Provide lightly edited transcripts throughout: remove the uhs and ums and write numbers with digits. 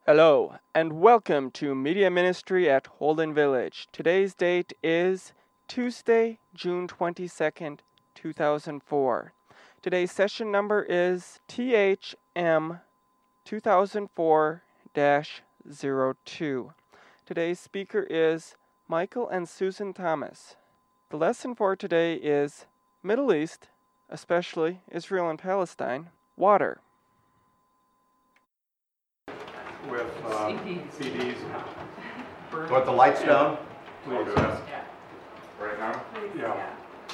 Hello, and welcome to Media Ministry at Holden Village. Today's date is Tuesday, June 22nd, 2004. Today's session number is THM 2004-02. Today's speaker is Michael and Susan Thomas. The lesson for today is Middle East, especially Israel and Palestine, water. With CDs. Want the lights down? Please. Right now? Yeah.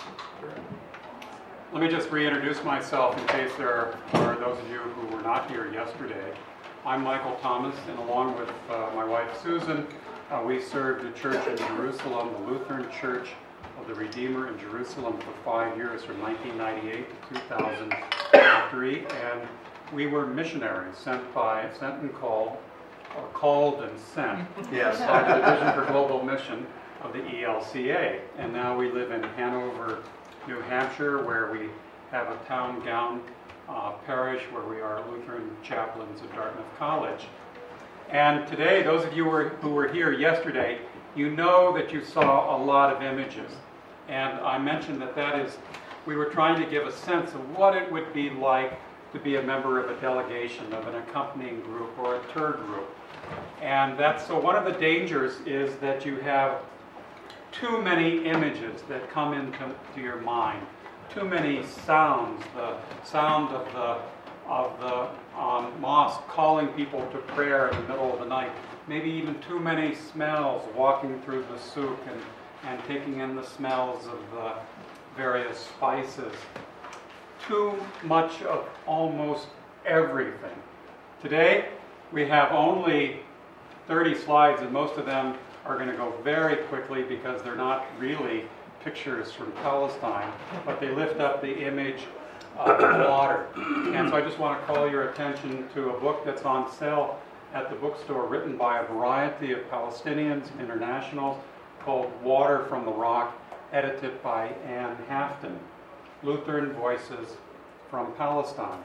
Let me just reintroduce myself in case there are those of you who were not here yesterday. I'm Michael Thomas, and along with my wife Susan, we served a church in Jerusalem, the Lutheran Church of the Redeemer in Jerusalem for 5 years, from 1998 to 2003, and we were missionaries sent and called and sent Yes. by the Division for Global Mission of the ELCA. And now we live in Hanover, New Hampshire, where we have a town gown parish where we are Lutheran chaplains at Dartmouth College. And today, those of you who were here yesterday, you know that you saw a lot of images. And I mentioned we were trying to give a sense of what it would be like to be a member of a delegation, of an accompanying group or a tour group. And so one of the dangers is that you have too many images that come into your mind, too many sounds, the sound of the mosque calling people to prayer in the middle of the night, maybe even too many smells walking through the souk and taking in the smells of the various spices. Too much of almost everything. Today, we have only 30 slides, and most of them are going to go very quickly because they're not really pictures from Palestine, but they lift up the image of water. And so I just want to call your attention to a book that's on sale at the bookstore, written by a variety of Palestinians, internationals, called Water from the Rock, edited by Anne Hafton. Lutheran Voices from Palestine.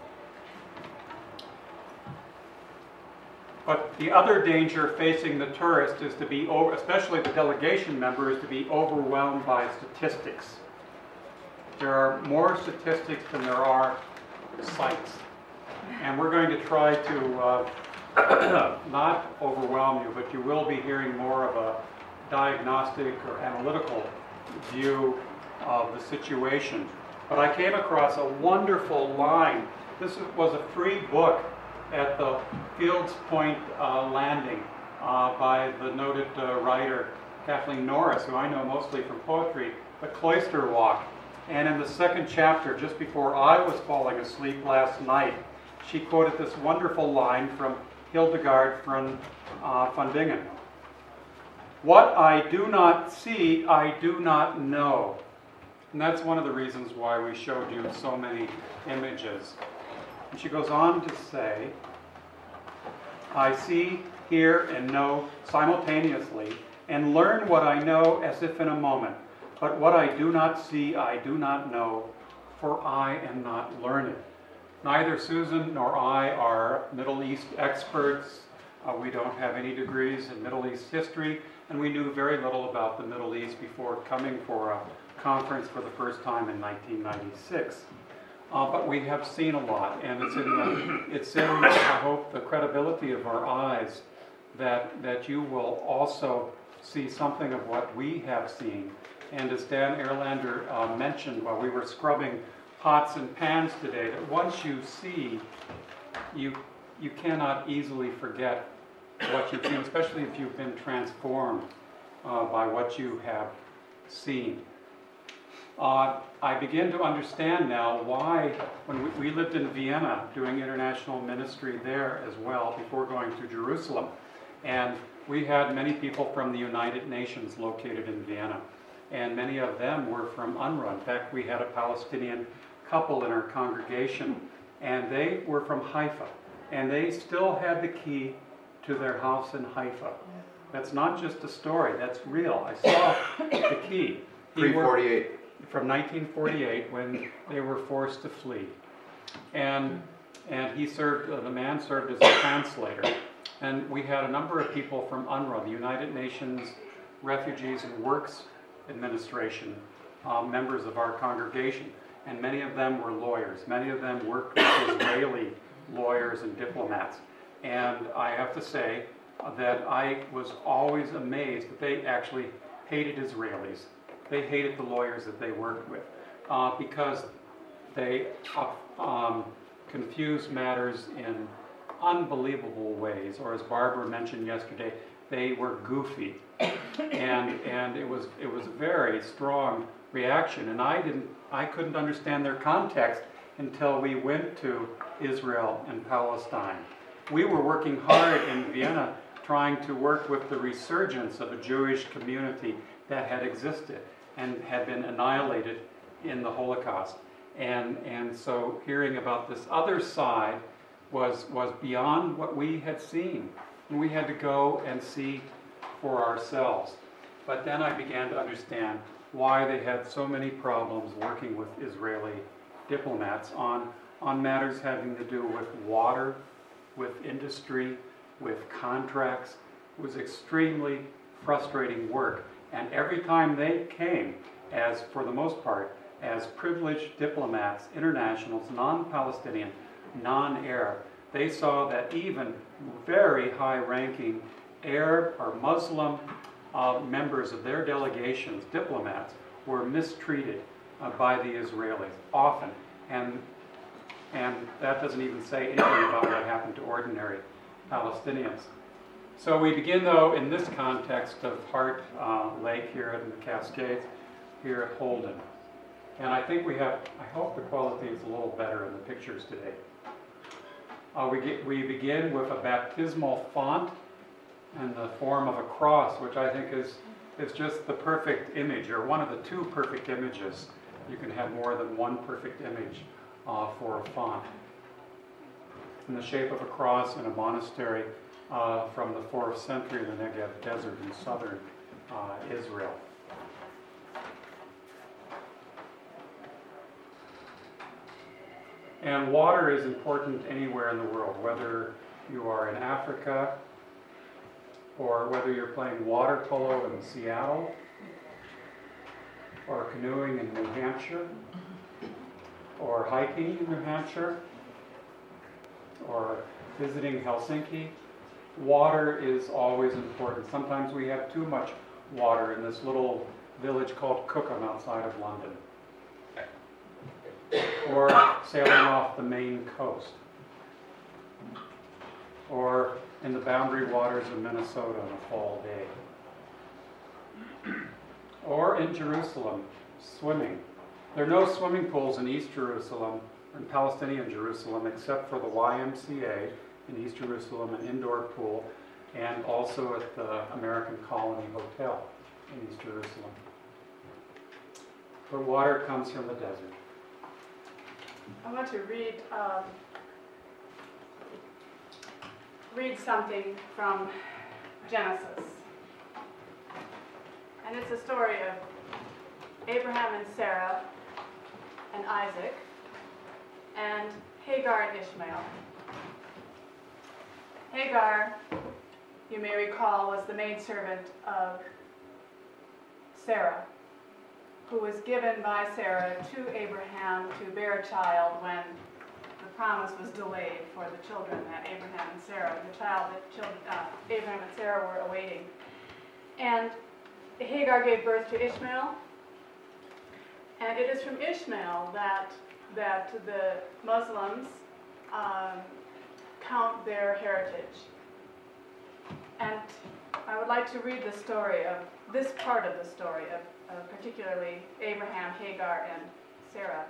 But the other danger facing the tourist is to be, especially the delegation member, is to be overwhelmed by statistics. There are more statistics than there are sites. And we're going to try to not overwhelm you, but you will be hearing more of a diagnostic or analytical view of the situation. But I came across a wonderful line. This was a free book at the Fields Point landing by the noted writer Kathleen Norris, who I know mostly from poetry, The Cloister Walk. And in the second chapter, just before I was falling asleep last night, she quoted this wonderful line from Hildegard von Bingen. "What I do not see, I do not know." And that's one of the reasons why we showed you so many images. And she goes on to say, "I see, hear, and know simultaneously, and learn what I know as if in a moment. But what I do not see, I do not know, for I am not learned." Neither Susan nor I are Middle East experts. We don't have any degrees in Middle East history, and we knew very little about the Middle East before coming for a conference for the first time in 1996. But we have seen a lot, and it's in I hope, the credibility of our eyes that you will also see something of what we have seen. And as Dan Erlander mentioned while we were scrubbing pots and pans today, that once you see, you cannot easily forget what you've seen, especially if you've been transformed by what you have seen. I begin to understand now why, when we lived in Vienna doing international ministry there as well before going to Jerusalem, and we had many people from the United Nations located in Vienna, and many of them were from UNRWA. In fact, we had a Palestinian couple in our congregation, and they were from Haifa, and they still had the key to their house in Haifa. That's not just a story, that's real. I saw the key. 348. From 1948, when they were forced to flee. And the man served as a translator. And we had a number of people from UNRWA, the United Nations Refugees and Works Administration, members of our congregation. And many of them were lawyers. Many of them worked with Israeli lawyers and diplomats. And I have to say that I was always amazed that they actually hated Israelis. They hated the lawyers that they worked with because they confused matters in unbelievable ways, or as Barbara mentioned yesterday, they were goofy, and it was a very strong reaction. And I couldn't understand their context until we went to Israel and Palestine. We were working hard in Vienna, trying to work with the resurgence of a Jewish community that had existed and had been annihilated in the Holocaust. And so hearing about this other side was beyond what we had seen. And we had to go and see for ourselves. But then I began to understand why they had so many problems working with Israeli diplomats on matters having to do with water, with industry, with contracts. It was extremely frustrating work. And every time they came, as for the most part, as privileged diplomats, internationals, non-Palestinian, non-Arab, they saw that even very high-ranking Arab or Muslim members of their delegations, diplomats, were mistreated by the Israelis often. And that doesn't even say anything about what happened to ordinary Palestinians. So we begin, though, in this context of Heart Lake here in the Cascades, here at Holden. And I think I hope the quality is a little better in the pictures today. We begin with a baptismal font in the form of a cross, which I think is just the perfect image, or one of the two perfect images. You can have more than one perfect image for a font. In the shape of a cross in a monastery from the 4th century in the Negev Desert in southern Israel. And water is important anywhere in the world, whether you are in Africa or whether you're playing water polo in Seattle or canoeing in New Hampshire or hiking in New Hampshire or visiting Helsinki. Water is always important. Sometimes we have too much water in this little village called Cookham outside of London. Or sailing off the Maine coast. Or in the boundary waters of Minnesota on a fall day. Or in Jerusalem, swimming. There are no swimming pools in East Jerusalem, in Palestinian Jerusalem, except for the YMCA in East Jerusalem, an indoor pool, and also at the American Colony Hotel in East Jerusalem. But water comes from the desert. I want to read something from Genesis. And it's a story of Abraham and Sarah and Isaac and Hagar and Ishmael. Hagar, you may recall, was the maidservant of Sarah, who was given by Sarah to Abraham to bear a child when the promise was delayed for the children that Abraham and Sarah, the child that Abraham and Sarah were awaiting. And Hagar gave birth to Ishmael, and it is from Ishmael that the Muslims count their heritage. And I would like to read the story of this part of the story of particularly Abraham, Hagar, and Sarah.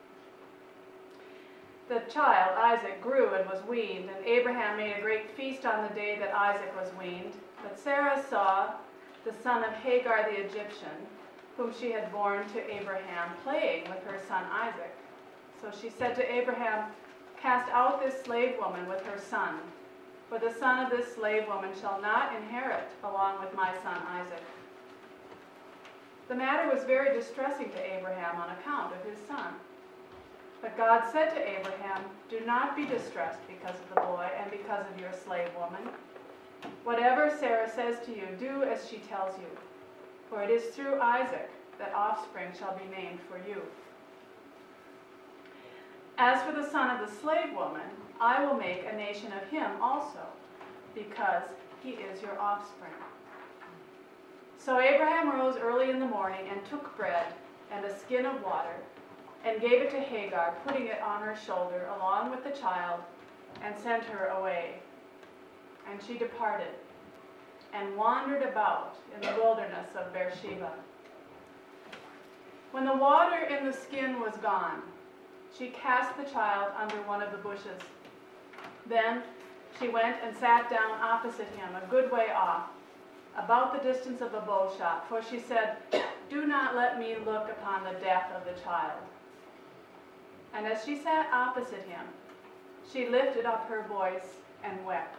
The child, Isaac, grew and was weaned, and Abraham made a great feast on the day that Isaac was weaned. But Sarah saw the son of Hagar the Egyptian, whom she had borne to Abraham, playing with her son Isaac. So she said to Abraham, "Cast out this slave woman with her son, for the son of this slave woman shall not inherit along with my son Isaac." The matter was very distressing to Abraham on account of his son. But God said to Abraham, "Do not be distressed because of the boy and because of your slave woman. Whatever Sarah says to you, do as she tells you. For it is through Isaac that offspring shall be named for you. As for the son of the slave woman, I will make a nation of him also, because he is your offspring. So Abraham rose early in the morning and took bread and a skin of water and gave it to Hagar, putting it on her shoulder along with the child, and sent her away. And she departed and wandered about in the wilderness of Beersheba. When the water in the skin was gone, she cast the child under one of the bushes. Then she went and sat down opposite him, a good way off, about the distance of a bow shot, for she said, "Do not let me look upon the death of the child." And as she sat opposite him, she lifted up her voice and wept.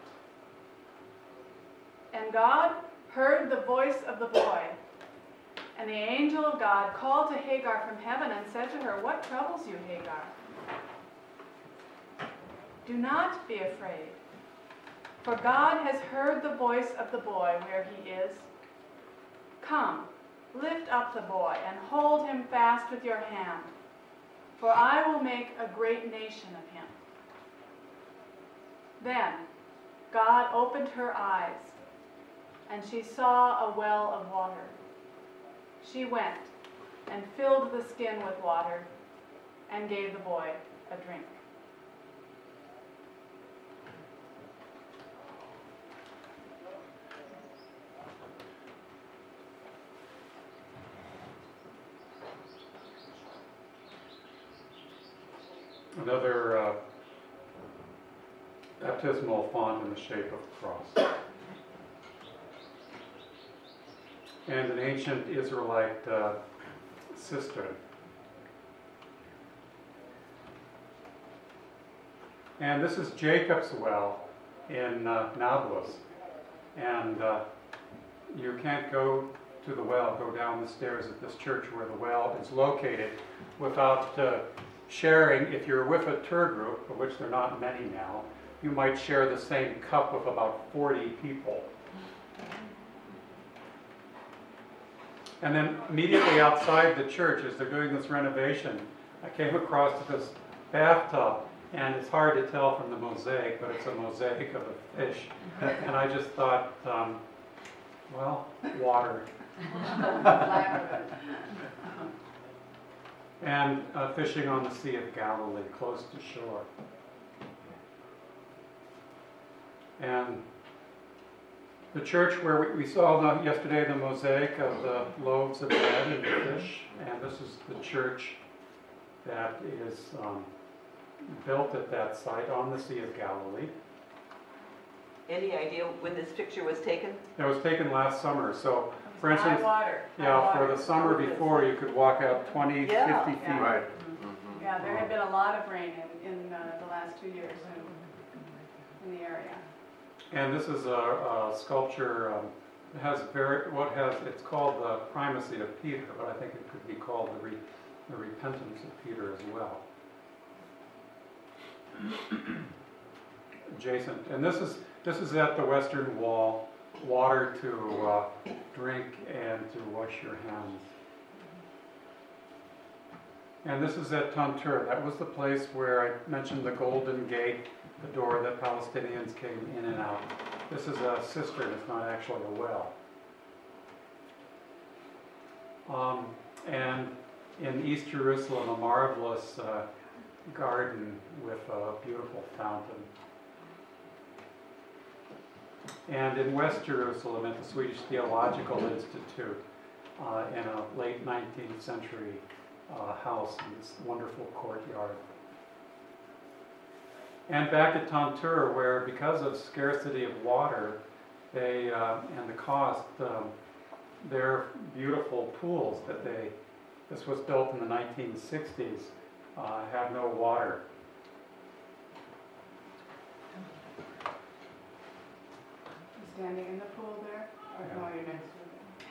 And God heard the voice of the boy. And the angel of God called to Hagar from heaven and said to her, "What troubles you, Hagar? Do not be afraid, for God has heard the voice of the boy where he is. Come, lift up the boy and hold him fast with your hand, for I will make a great nation of him." Then God opened her eyes, and she saw a well of water. She went and filled the skin with water and gave the boy a drink. Another baptismal font in the shape of a cross. And an ancient Israelite cistern. And this is Jacob's well in Nablus. And you can't go to the well, go down the stairs at this church where the well is located without sharing. If you're with a tour group, of which there are not many now, you might share the same cup with about 40 people. And then immediately outside the church, as they're doing this renovation, I came across this bathtub, and it's hard to tell from the mosaic, but it's a mosaic of a fish. And I just thought, well, water. And fishing on the Sea of Galilee, close to shore. And the church where we saw yesterday the mosaic of the loaves of bread and the fish, and this is the church that is built at that site on the Sea of Galilee. Any idea when this picture was taken? It was taken last summer, so for instance, High yeah, water. for the summer before you could walk out 20, Yeah. 50 feet. Yeah. Right. Yeah, there had been a lot of rain in the last 2 years in the area. And this is a sculpture. It has it's called the primacy of Peter, but I think it could be called the repentance of Peter as well. Adjacent, and this is at the western wall. Water to drink and to wash your hands. And this is at Tantur. That was the place where I mentioned the Golden Gate, the door that Palestinians came in and out. This is a cistern, it's not actually a well. And in East Jerusalem, a marvelous garden with a beautiful fountain. And in West Jerusalem at the Swedish Theological Institute, in a late 19th century house in this wonderful courtyard. And back at Tantur, where because of scarcity of water, they and the cost, their beautiful pools this was built in the 1960s, have no water. Standing in the pool there? Or no, you're next to it.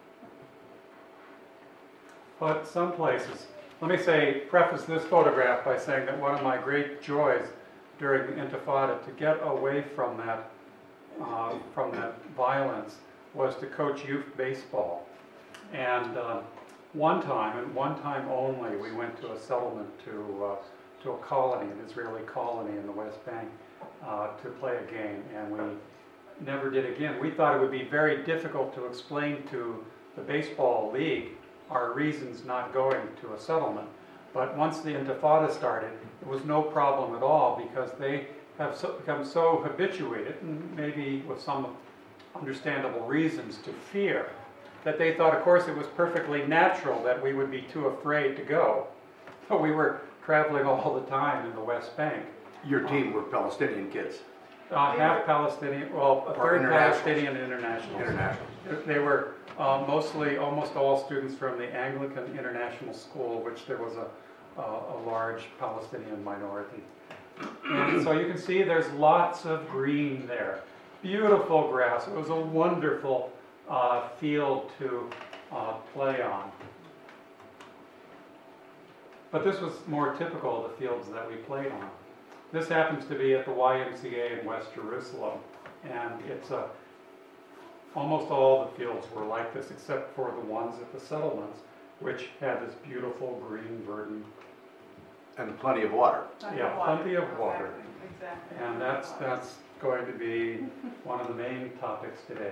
But some places, let me preface this photograph by saying that one of my great joys during the Intifada to get away from that from that violence was to coach youth baseball. And one time, and one time only, we went to a settlement to a colony, an Israeli colony in the West Bank, to play a game, and we never did again. We thought it would be very difficult to explain to the baseball league our reasons not going to a settlement. But once the Intifada started, it was no problem at all, because they have become so habituated, and maybe with some understandable reasons to fear, that they thought, of course, it was perfectly natural that we would be too afraid to go. So we were traveling all the time in the West Bank. Your team were Palestinian kids. Half Palestinian, well, a Or third internationals. Palestinian internationals. Internationals. They were mostly, almost all students from the Anglican International School, which there was a large Palestinian minority. And so you can see there's lots of green there. Beautiful grass. It was a wonderful field to play on. But this was more typical of the fields that we played on. This happens to be at the YMCA in West Jerusalem, and it's almost all the fields were like this, except for the ones at the settlements, which had this beautiful green verdant. And plenty of water. Yeah, plenty of water. Exactly. And that's going to be one of the main topics today.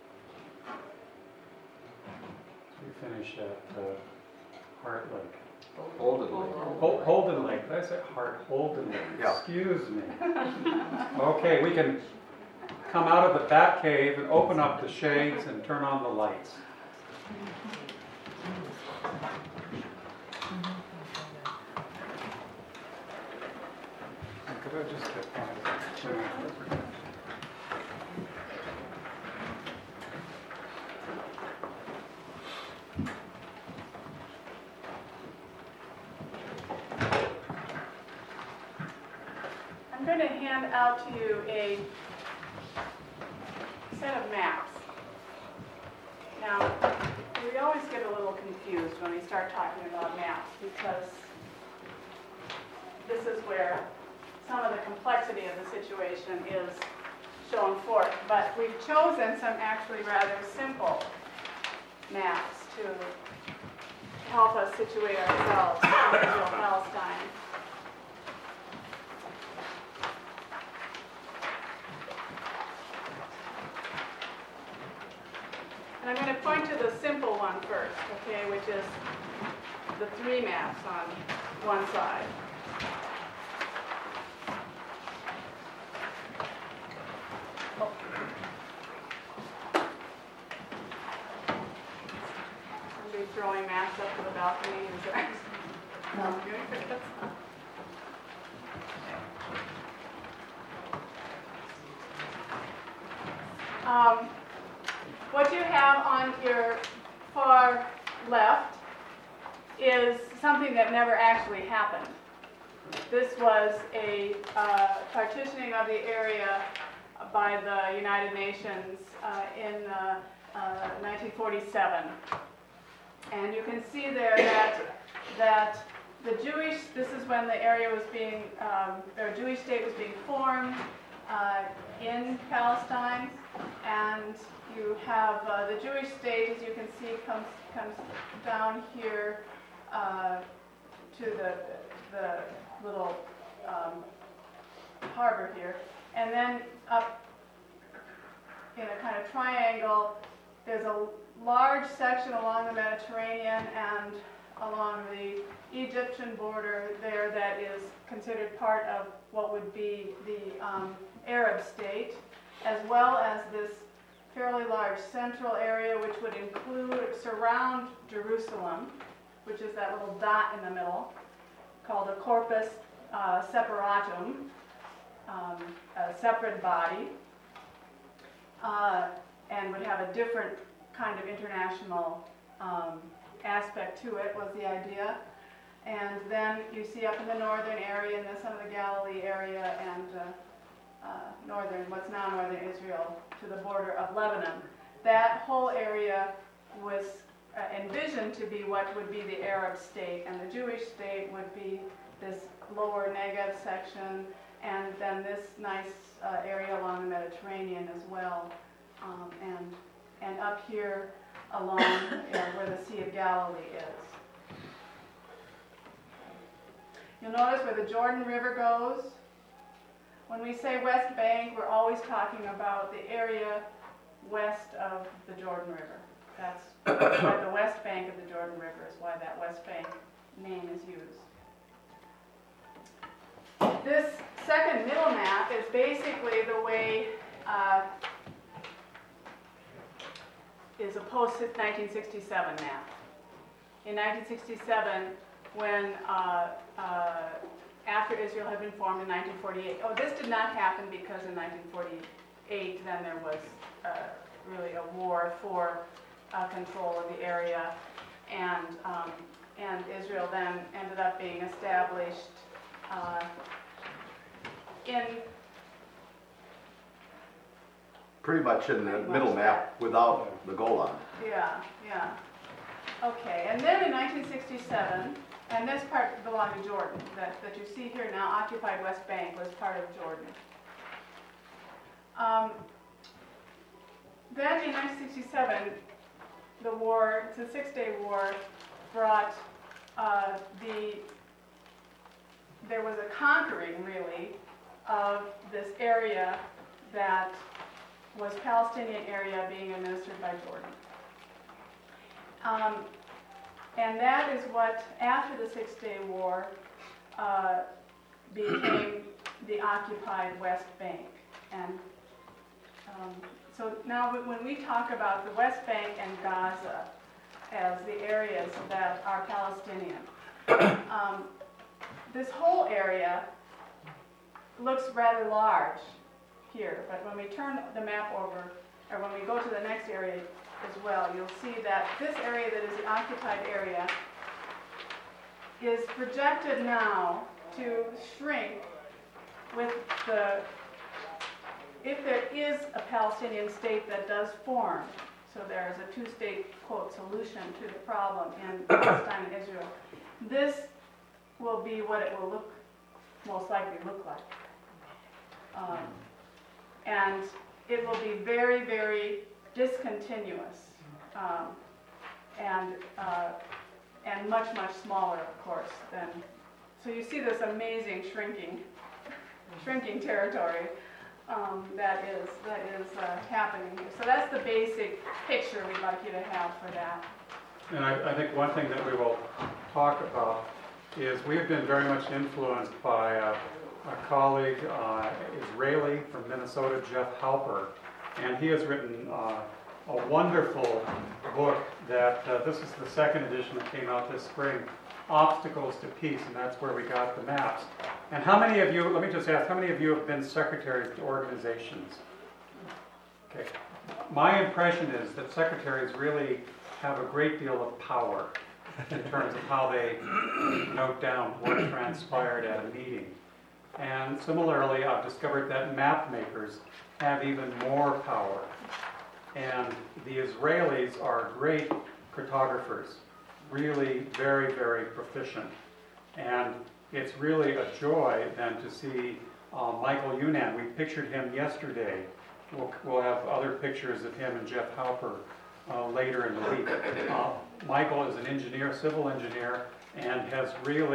We finish at Heart Lake. Holden Holden Lake, did I say Holden Lake? Yeah. Excuse me. Okay, we can come out of the bat cave and open up the shades and turn on the lights. Could I just get my... I'm going to hand out to you a set of maps. Now, we always get a little confused when we start talking about maps, because this is where some of the complexity of the situation is shown forth. But we've chosen some actually rather simple maps to help us situate ourselves in Israel, Palestine. And I'm going to point to the simple one first, okay, which is the three maps on one side. Somebody throwing maps up to the balcony, is there? No. What you have on your far left is something that never actually happened. This was a partitioning of the area by the United Nations in 1947. And you can see there that the Jewish, this is when the area was being, or Jewish state was being formed in Palestine, and you have the Jewish state, as you can see, comes down here to the little harbor here, and then up in a kind of triangle, there's a large section along the Mediterranean and along the Egyptian border there that is considered part of what would be the Arab state, as well as this fairly large central area which would surround Jerusalem, which is that little dot in the middle, called a corpus separatum, a separate body, and would have a different kind of international aspect to it, was the idea. And then you see up in the northern area, and then some of the Galilee area, and what's now northern Israel, to the border of Lebanon. That whole area was envisioned to be what would be the Arab state, and the Jewish state would be this lower Negev section and then this nice area along the Mediterranean as well, and up here along where the Sea of Galilee is. You'll notice where the Jordan River goes. When we say West Bank, we're always talking about the area west of the Jordan River. That's why the West Bank of the Jordan River is why that West Bank name is used. This second middle map is basically the way is a post-1967 map. In 1967, when after Israel had been formed in 1948, this did not happen because in 1948 then there was really a war for control of the area, and Israel then ended up being established in Pretty much in the middle map without the Golan. yeah. Okay, and then in 1967, and this part belonged to Jordan, that you see here now, occupied West Bank was part of Jordan. Then in 1967, the war, the Six-Day War, brought there was a conquering, really, of this area that was Palestinian area being administered by Jordan. And that is what, after the Six-Day War, became the occupied West Bank. And so now when we talk about the West Bank and Gaza as the areas that are Palestinian, this whole area looks rather large here, but when we turn the map over, or when we go to the next area as well, you'll see that this area that is the occupied area is projected now to shrink with if there is a Palestinian state that does form, so there is a two-state, quote, solution to the problem in Palestine and Israel, this will be what it will most likely look like. And it will be very, very discontinuous, and much, much smaller, of course, than. So you see this amazing shrinking territory that is happening here. So that's the basic picture we'd like you to have for that. And I think one thing that we will talk about is we have been very much influenced by a colleague, Israeli from Minnesota, Jeff Halper, and he has written a wonderful book that this is the second edition that came out this spring, Obstacles to Peace, and that's where we got the maps. And how many of you, let me just ask, how many of you have been secretaries to organizations? Okay. My impression is that secretaries really have a great deal of power in terms of how they note down what transpired at a meeting. And similarly, I've discovered that map makers have even more power. And the Israelis are great cartographers, really very, very proficient. And it's really a joy then to see Michael Younan. We pictured him yesterday. We'll have other pictures of him and Jeff Halper later in the week. Michael is an engineer, civil engineer, and has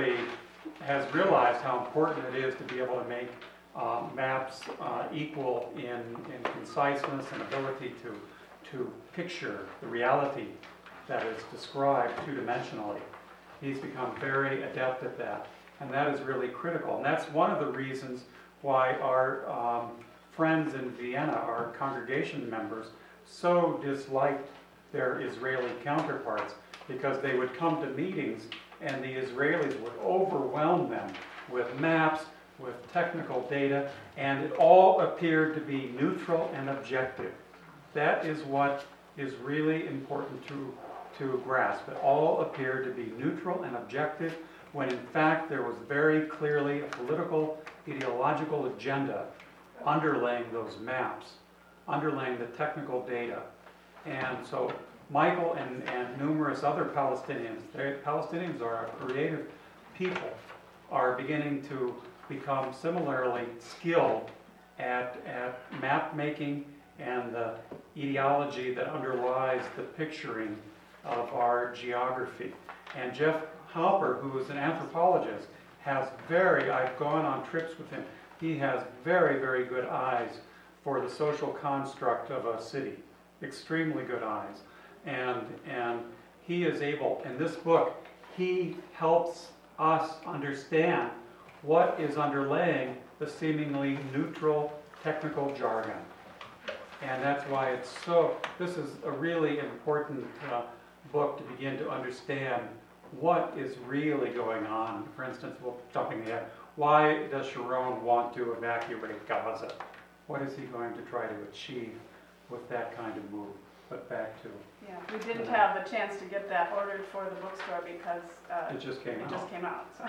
realized how important it is to be able to make maps equal in conciseness and ability to picture the reality that is described two-dimensionally. He's become very adept at that, and that is really critical. And that's one of the reasons why our friends in Vienna, our congregation members, so disliked their Israeli counterparts, because they would come to meetings and the Israelis would overwhelm them with maps, with technical data, and it all appeared to be neutral and objective. That is what is really important to grasp. It all appeared to be neutral and objective, when in fact there was very clearly a political, ideological agenda underlaying those maps, underlaying the technical data. And so Michael and numerous other Palestinians are a creative people, are beginning to become similarly skilled at map making and the ideology that underlies the picturing of our geography. And Jeff Halper, who is an anthropologist, I've gone on trips with him, he has very, very good eyes for the social construct of a city. Extremely good eyes. And he is able, in this book, he helps us understand what is underlaying the seemingly neutral technical jargon. And that's why this is a really important book to begin to understand what is really going on. For instance, jumping ahead, why does Sharon want to evacuate Gaza? What is he going to try to achieve with that kind of move? But back to... Yeah, we didn't have a chance to get that ordered for the bookstore because it just came out. So.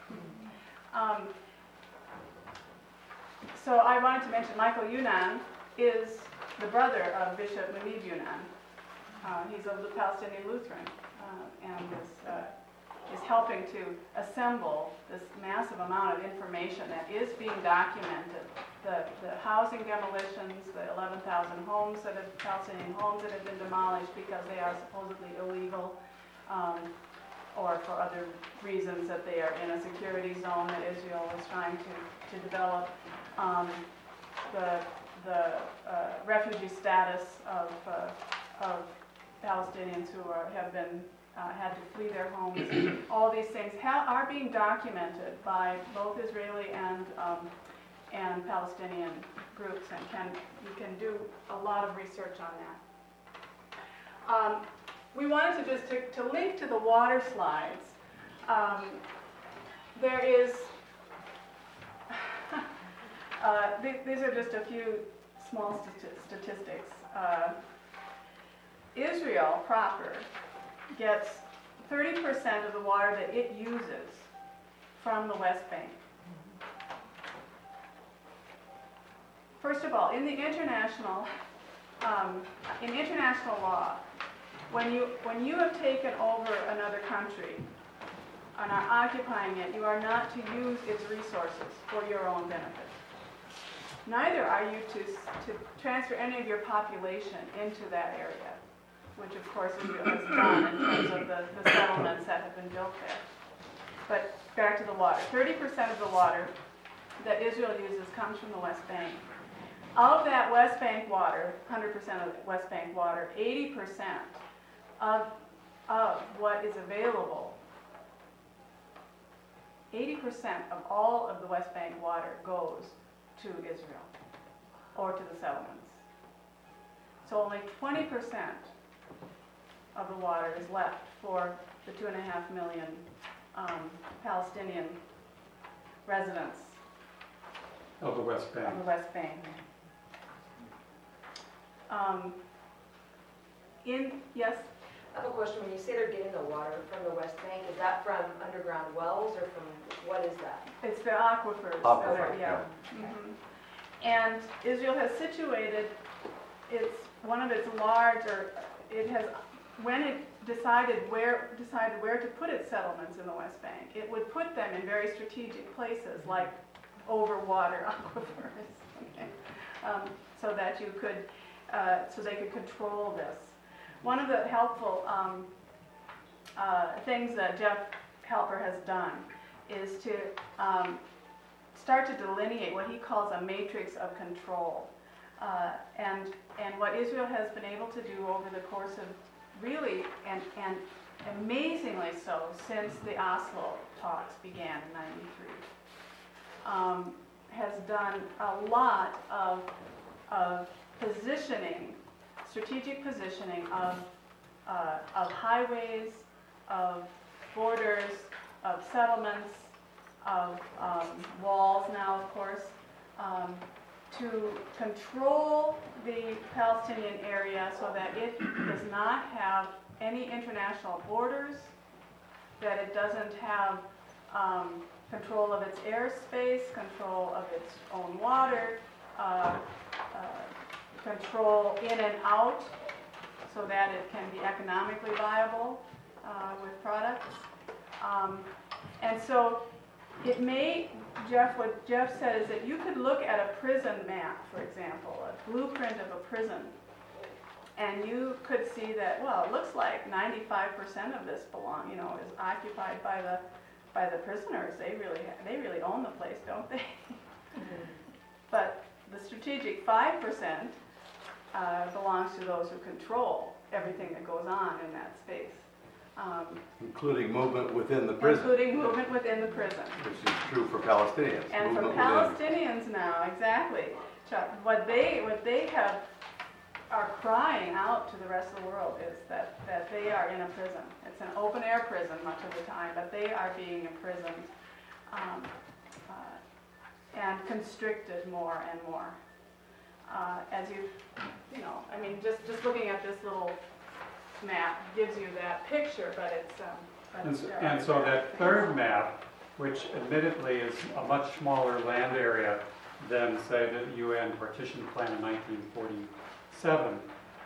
So I wanted to mention Michael Younan is the brother of Bishop Munib Younan. He's of the Palestinian Lutheran and is helping to assemble this massive amount of information that is being documented. The housing demolitions, the 11,000 Palestinian homes that have been demolished because they are supposedly illegal, or for other reasons that they are in a security zone that Israel is trying to develop. The refugee status of Palestinians who have been had to flee their homes. All these things are being documented by both Israeli and Palestinian groups, and you can do a lot of research on that. We wanted to just to link to the water slides. There is these are just a few small statistics. Israel proper gets 30% of the water that it uses from the West Bank. First of all, in international law, when you have taken over another country and are occupying it, you are not to use its resources for your own benefit. Neither are you to transfer any of your population into that area, which of course Israel has done in terms of the settlements that have been built there. But back to the water. 30% of the water that Israel uses comes from the West Bank. Of that West Bank water, 100% of the West Bank water, 80% of what is available, 80% of all of the West Bank water goes to Israel or to the settlements. So only 20% of the water is left for the 2.5 million Palestinian residents of the West Bank. Yes? I have a question. When you say they're getting the water from the West Bank, is that from underground wells or from, what is that? It's the aquifers. Aquifer, Yeah. Mm-hmm. And Israel has situated one of its large, or it has, when it decided where to put its settlements in the West Bank, it would put them in very strategic places like over water aquifers, okay? So that you could, so they could control this. One of the helpful things that Jeff Halper has done is to start to delineate what he calls a matrix of control. And what Israel has been able to do over the course of really, and amazingly so, since the Oslo talks began in '93, has done a lot of positioning, strategic positioning of highways, of borders, of settlements, of walls now, of course, to control the Palestinian area so that it does not have any international borders, that it doesn't have control of its airspace, control of its own water, control in and out so that it can be economically viable with products. And so It may, Jeff, what Jeff said is that you could look at a prison map, for example, a blueprint of a prison, and you could see that, well, it looks like 95% of this is occupied by the prisoners. They really own the place, don't they? But the strategic 5% belongs to those who control everything that goes on in that space. Including movement within the prison. Including movement within the prison. Which is true for Palestinians. And for Movement Palestinians now, exactly. Chuck, what they are crying out to the rest of the world is that they are in a prison. It's an open air prison much of the time, but they are being imprisoned and constricted more and more. As just looking at this little map gives you that picture, but it's And so that third map, which admittedly is a much smaller land area than, say, the UN partition plan in 1947,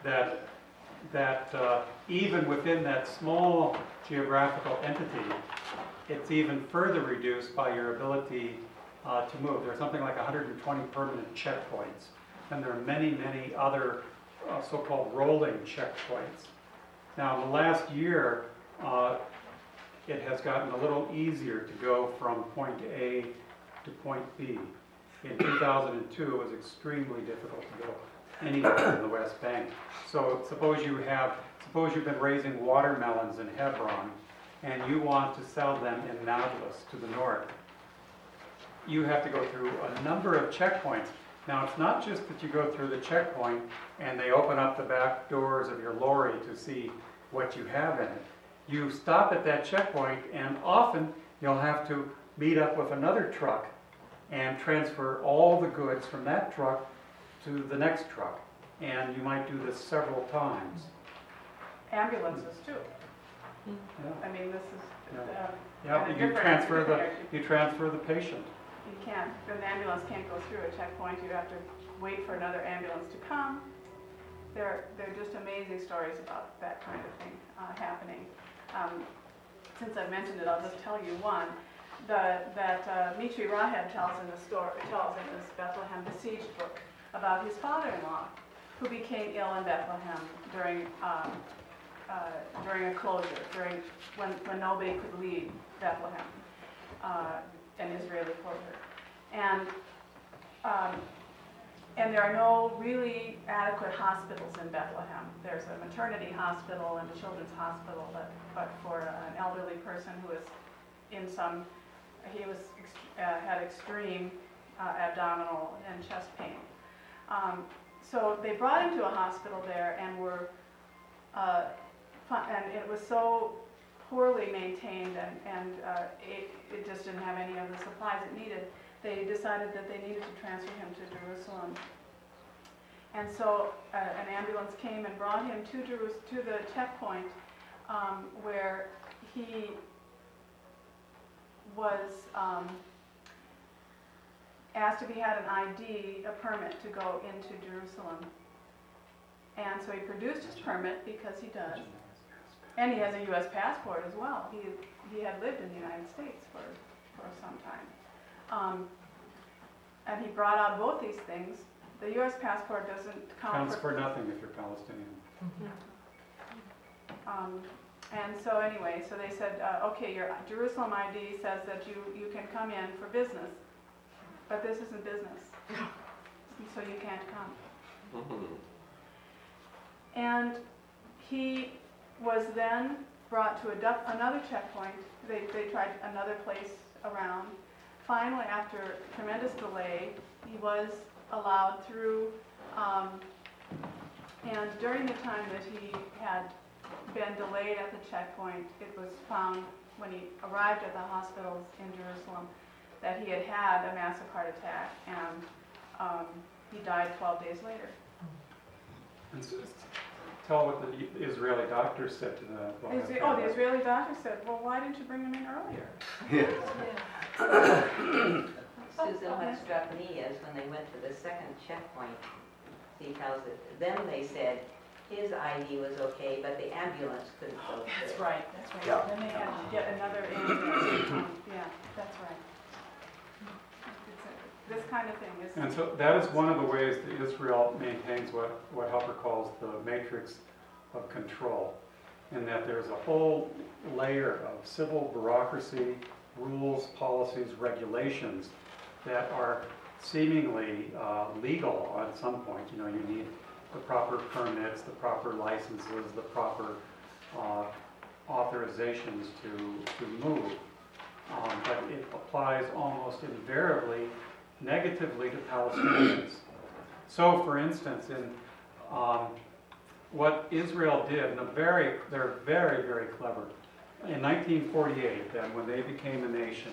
that even within that small geographical entity, it's even further reduced by your ability to move. There's something like 120 permanent checkpoints, and there are many, many other so-called rolling checkpoints. Now, in the last year, it has gotten a little easier to go from point A to point B. In 2002, it was extremely difficult to go anywhere in the West Bank. So suppose you've been raising watermelons in Hebron, and you want to sell them in Nablus to the north. You have to go through a number of checkpoints. Now, it's not just that you go through the checkpoint and they open up the back doors of your lorry to see what you have in it. You stop at that checkpoint, and often you'll have to meet up with another truck and transfer all the goods from that truck to the next truck. And you might do this several times. ambulances too. Yeah. I mean, this is Yeah, kinda you different. transfer the patient. You can't, an ambulance can't go through a checkpoint. You have to wait for another ambulance to come. They're just amazing stories about that kind of thing happening. Since I've mentioned it, I'll just tell you one. That Mitri Raheb tells in his Bethlehem Besieged book about his father-in-law, who became ill in Bethlehem during a closure, when nobody could leave Bethlehem, an Israeli closure, and there are no really adequate hospitals in Bethlehem. There's a maternity hospital and a children's hospital, but for an elderly person who is had extreme abdominal and chest pain. So they brought him to a hospital there and and it was so poorly maintained and it just didn't have any of the supplies it needed. They decided that they needed to transfer him to Jerusalem. And so an ambulance came and brought him to the checkpoint where he was asked if he had an ID, a permit to go into Jerusalem. And so he produced his permit because he does. And he has a U.S. passport as well. He had lived in the United States for some time. And he brought out both these things. The U.S. passport doesn't count Counts for nothing if you're Palestinian. And so anyway, so they said, okay, your Jerusalem ID says that you can come in for business, but this isn't business, so you can't come. And he was then brought to another checkpoint. They tried another place around. Finally, after tremendous delay, he was allowed through, and during the time that he had been delayed at the checkpoint, it was found when he arrived at the hospitals in Jerusalem that he had had a massive heart attack, and he died 12 days later. And so, tell what the Israeli doctor said to the The Israeli doctor said, well, why didn't you bring him in earlier? Susan, what struck me is when they went to the second checkpoint, he tells it, then they said his ID was okay, but the ambulance couldn't go through. That's right. Yeah. Then they had to get another ambulance. Yeah, that's right. this kind of thing is. And so that is one of the ways that Israel maintains what Helper calls the matrix of control, in that there's a whole layer of civil bureaucracy, rules, policies, regulations that are seemingly legal at some point. You know, you need the proper permits, the proper licenses, the proper authorizations to move. But it applies almost invariably negatively to Palestinians. So, for instance, in what Israel did, and they're very, very clever. In 1948, then, when they became a nation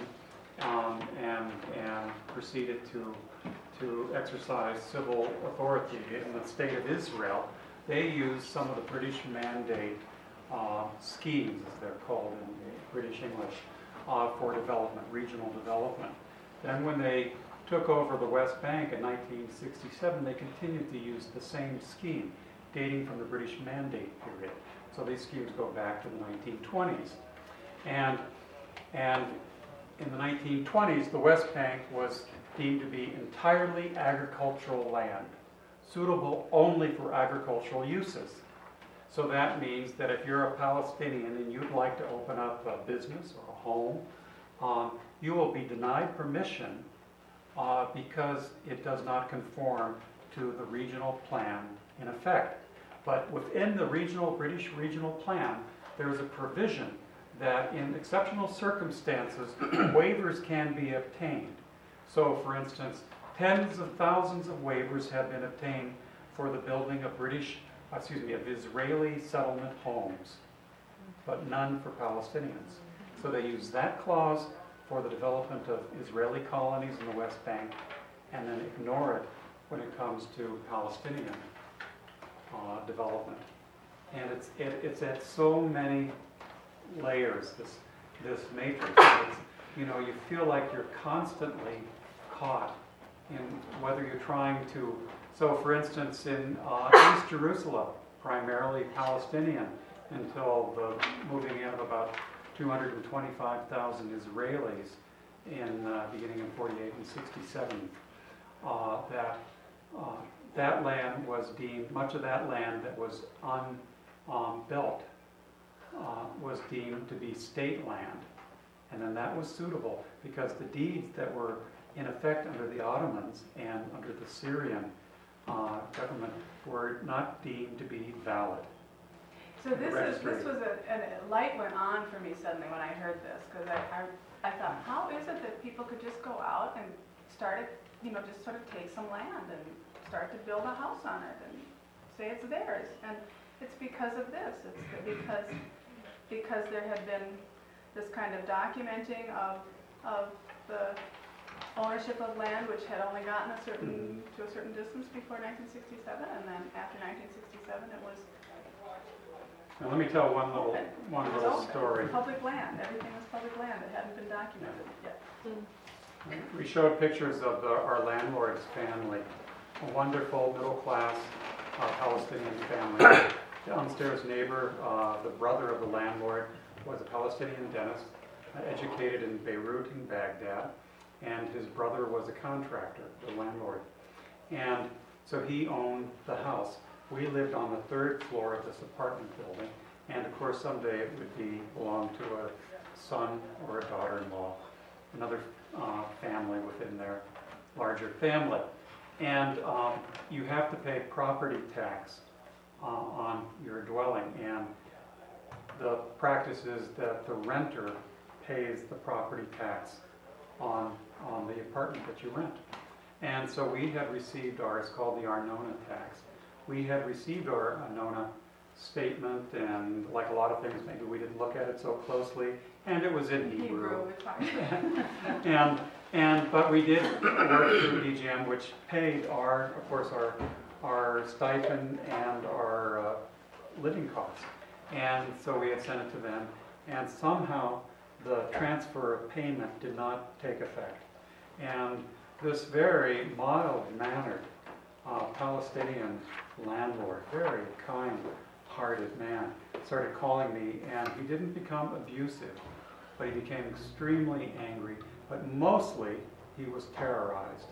and proceeded to exercise civil authority in the state of Israel, they used some of the British mandate schemes, as they're called in British English, for development, regional development. Then when they took over the West Bank in 1967, they continued to use the same scheme, dating from the British Mandate period. So these schemes go back to the 1920s. And in the 1920s, the West Bank was deemed to be entirely agricultural land, suitable only for agricultural uses. So that means that if you're a Palestinian and you'd like to open up a business or a home, you will be denied permission because it does not conform to the regional plan in effect. But within the British regional plan, there's a provision that in exceptional circumstances, waivers can be obtained. So, for instance, tens of thousands of waivers have been obtained for the building of Israeli settlement homes, but none for Palestinians. So they use that clause for the development of Israeli colonies in the West Bank, and then ignore it when it comes to Palestinian development. And it's at so many layers, this matrix. You feel like you're constantly caught in whether you're trying to. So, for instance, in East Jerusalem, primarily Palestinian, until the moving in of about 225,000 Israelis in beginning in 48 and 67, that land was deemed, much of that land that was unbuilt was deemed to be state land. And then that was suitable because the deeds that were in effect under the Ottomans and under the Syrian government were not deemed to be valid. So this was a light went on for me suddenly when I heard this, because I thought, how is it that people could just go out and start just sort of take some land and start to build a house on it and say it's theirs? And it's because of this. It's because there had been this kind of documenting of the ownership of land, which had only gotten to a certain distance before 1967, and then after 1967 it was. Now let me tell one little story. Public land. Everything was public land. It hadn't been documented yet. We showed pictures of our landlord's family, a wonderful middle-class Palestinian family. The downstairs neighbor, the brother of the landlord, was a Palestinian dentist, educated in Beirut and Baghdad, and his brother was a contractor, the landlord. And so he owned the house. We lived on the third floor of this apartment building, and of course someday it would belong to a son or a daughter-in-law, another family within their larger family. And you have to pay property tax on your dwelling, and the practice is that the renter pays the property tax on the apartment that you rent. And so we had received ours, called the Arnona tax. We had received our Arnona statement, and like a lot of things, maybe we didn't look at it so closely, and it was in Hebrew. But we did work through DGM, which paid our stipend and our living costs. And so we had sent it to them, and somehow the transfer of payment did not take effect. And this very mild-mannered Palestinian landlord, very kind-hearted man, started calling me, and he didn't become abusive, but he became extremely angry, but mostly he was terrorized.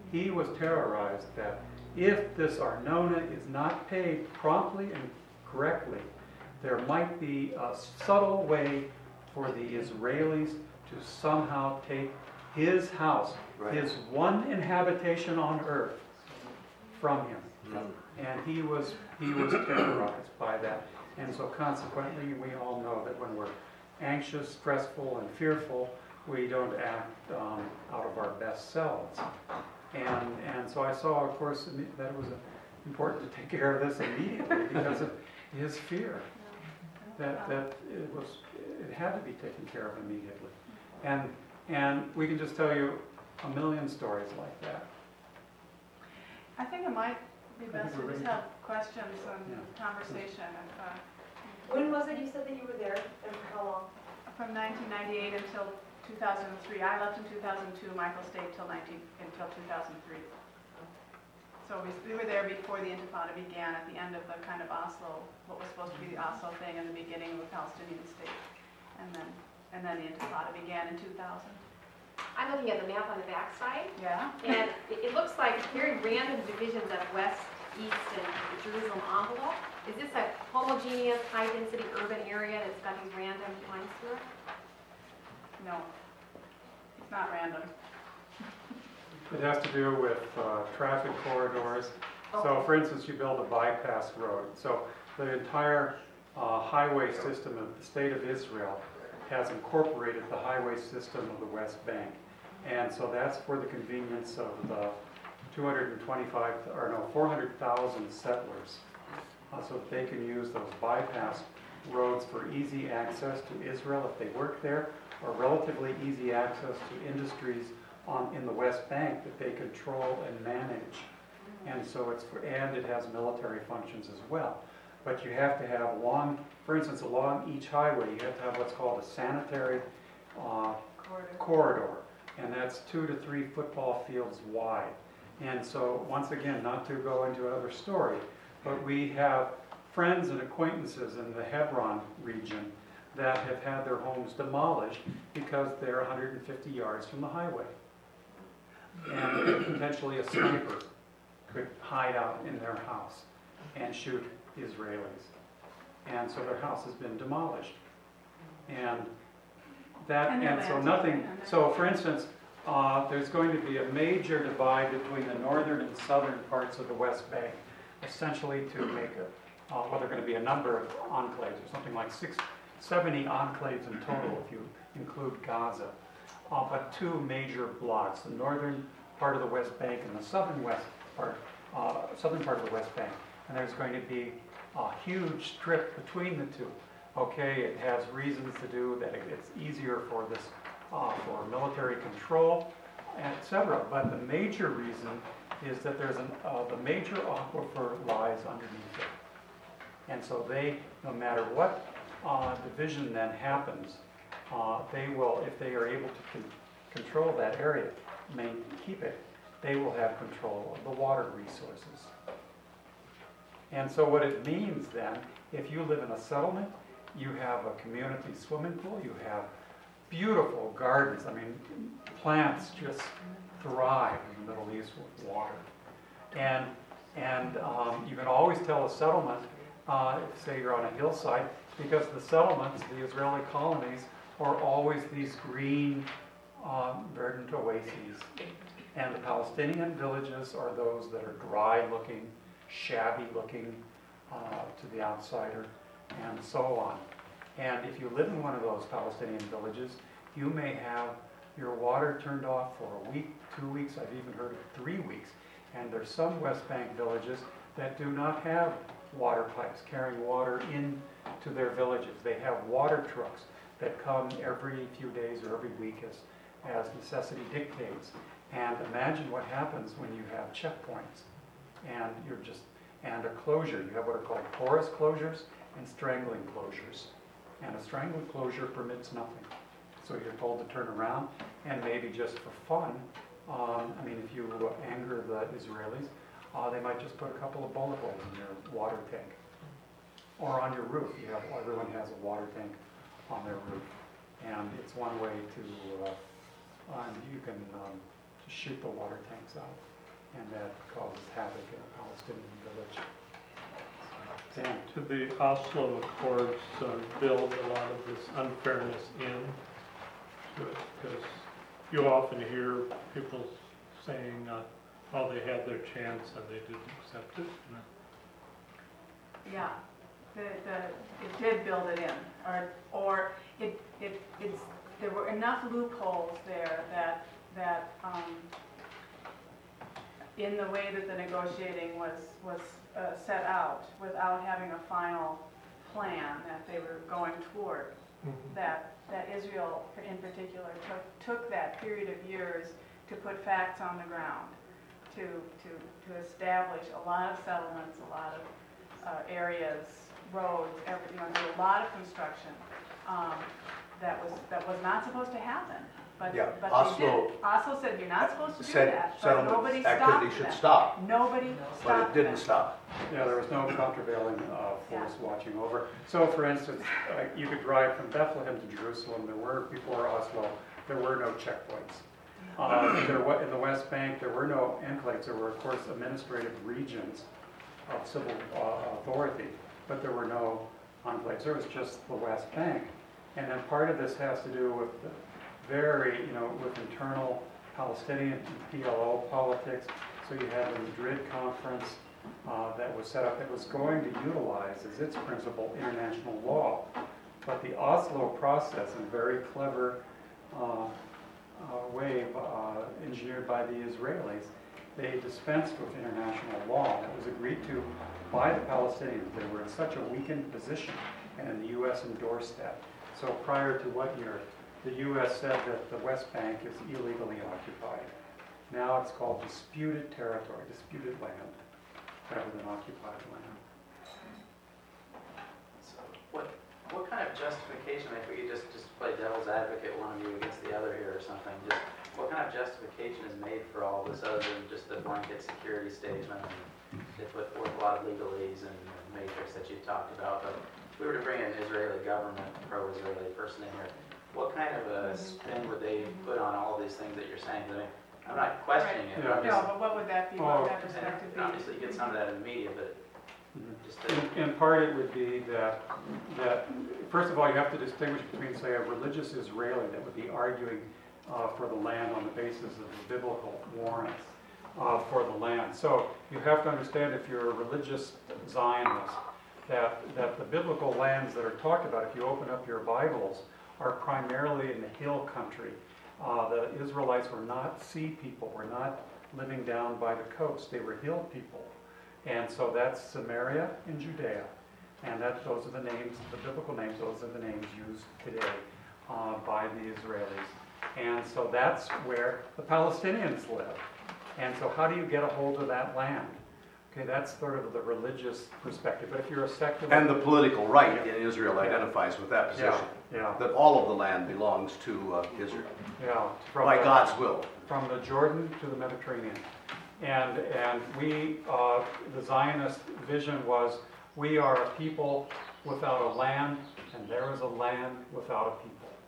He was terrorized that if this Arnona is not paid promptly and correctly, there might be a subtle way for the Israelis to somehow take his house, Right. his one inhabitation on earth, from him. Mm. And he was terrorized by that. And so consequently, we all know that when we're anxious, stressful, and fearful, we don't act out of our best selves. And so I saw, of course, that it was important to take care of this immediately because of his fear. That it had to be taken care of immediately. And we can just tell you a million stories like that. I think it might be best to we're just ready. have questions and Yeah. conversation. When was it you said that you were there, and for how long? From 1998 until 2003. I left in 2002, Michael stayed until 2003. So we were there before the Intifada began, at the end of the kind of Oslo, what was supposed to be the Oslo thing, and the beginning of the Palestinian state. And then the Intifada began in 2000. I'm looking at the map on the backside, Yeah? and it looks like very random divisions of west, east, and the Jerusalem envelope. Is this a homogeneous, high-density urban area that's got these random lines through it? No. It's not random. It has to do with traffic corridors. So for instance, you build a bypass road. So the entire highway system of the state of Israel has incorporated the highway system of the West Bank. And so that's for the convenience of the 400,000 settlers. So that they can use those bypass roads for easy access to Israel if they work there, or relatively easy access to industries in the West Bank that they control and manage. And so it has military functions as well. But you have to have for instance, along each highway, you have to have what's called a sanitary corridor. And that's 2 to 3 football fields wide. And so once again, not to go into another story, but we have friends and acquaintances in the Hebron region that have had their homes demolished because they're 150 yards from the highway. And potentially a sniper could hide out in their house and shoot Israelis. And so their house has been demolished. And so for instance, there's going to be a major divide between the northern and southern parts of the West Bank, essentially to make well, there are going to be a number of enclaves, or something like 70 enclaves in total if you include Gaza. But 2 major blocks, the northern part of the West Bank and the southern part of the West Bank. And there's going to be a huge strip between the 2. Okay, it has reasons to do that it's easier for this, for military control, etc. But the major reason is that there's the major aquifer lies underneath it. And so no matter what division then happens, they will, if they are able to control that area, keep it, they will have control of the water resources. And so what it means then, if you live in a settlement, you have a community swimming pool, you have beautiful gardens. I mean, plants just thrive in the Middle East with water. And you can always tell a settlement, if say you're on a hillside, because the settlements, the Israeli colonies, are always these green, verdant oases. And the Palestinian villages are those that are dry-looking, shabby-looking to the outsider, and so on. And if you live in one of those Palestinian villages, you may have your water turned off for a week, 2 weeks, I've even heard of 3 weeks. And there's some West Bank villages that do not have water pipes carrying water into their villages. They have water trucks that come every few days or every week as necessity dictates. And imagine what happens when you have checkpoints and a closure. You have what are called porous closures and strangling closures. And a strangling closure permits nothing. So you're told to turn around, and maybe just for fun, if you anger the Israelis, they might just put a couple of bullet holes in your water tank. Or on your roof. Everyone has a water tank on their roof. And it's one way to, you can just shoot the water tanks out. and that causes havoc in a Palestinian village. Dan? To the Oslo Accords build a lot of this unfairness in to it, because you often hear people saying, oh, they had their chance and they didn't accept it. Yeah, it did build it in, or it's there were enough loopholes there that in the way that the negotiating was set out, without having a final plan that they were going toward, that Israel in particular took that period of years to put facts on the ground, to establish a lot of settlements, a lot of areas, roads, do a lot of construction that was not supposed to happen. But Yeah, but Oslo they did. Oslo said you're not supposed to do Said that, but nobody settlement stopped activity should them. stop, Nobody but stopped it didn't them. stop. Yeah, there was no countervailing force watching over. So, for instance, you could drive from Bethlehem to Jerusalem. Before Oslo, there were no checkpoints. In the West Bank, there were no enclaves. There were, of course, administrative regions of civil authority, but there were no enclaves. There was just the West Bank. And then part of this has to do with the with internal Palestinian and PLO politics. So you had the Madrid conference that was set up that was going to utilize as its principle international law. But the Oslo process, in a very clever way engineered by the Israelis, they dispensed with international law that was agreed to by the Palestinians. They were in such a weakened position, and the U.S. endorsed that. So prior to what year? The U.S. said that the West Bank is illegally occupied. Now it's called disputed territory, disputed land, rather than occupied land. So what kind of justification, if we could just play devil's advocate, one of you against the other here or something, just what kind of justification is made for all this other than just the blanket security statement? And they put forth a lot of legalese and the matrix that you talked about, but if we were to bring an Israeli government, pro-Israeli person in here, what kind of a spin would they put on all these things that you're saying? I mean, I'm not questioning it. Yeah. I'm No, just, but what would that be? What would that perspective be? obviously you get some of that in the media, but just to, In part, it would be that first of all, you have to distinguish between, say, a religious Israeli that would be arguing for the land on the basis of the biblical warrants for the land. So you have to understand, if you're a religious Zionist, that the biblical lands that are talked about, if you open up your Bibles, are primarily in the hill country. The Israelites were not sea people, were not living down by the coast. They were hill people. And so that's Samaria and Judea. And those are the names, the biblical names, those are the names used today by the Israelis. And so that's where the Palestinians live. And so how do you get a hold of that land? Okay, that's sort of the religious perspective. But if you're a secular... And the political right in Israel identifies with that position. Yeah. That all of the land belongs to Israel, Yeah. by God's will. From the Jordan to the Mediterranean. And we, the Zionist vision was, we are a people without a land, and there is a land without a